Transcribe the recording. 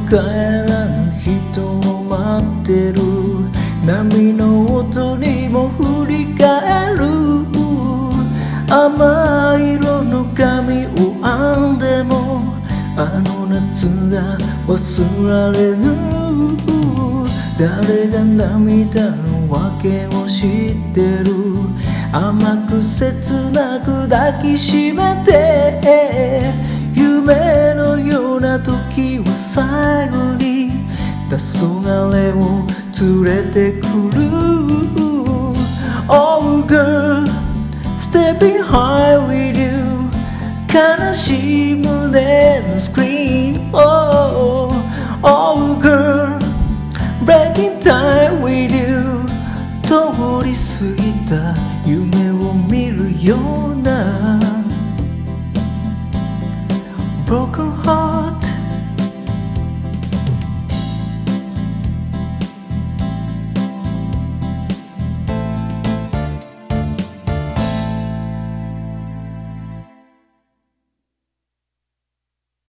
帰らぬ人を待ってる波の音にも振り返る甘い色の髪を編んでもあの夏が忘られぬ誰が涙の訳を知ってる甘く切なく抱きしめて夢のような時は最後に黄昏を連れてくる Oh girl stepping high with you 悲しい胸のスクリーン Oh, oh girl breaking time with you 通り過ぎた夢を見るような Broken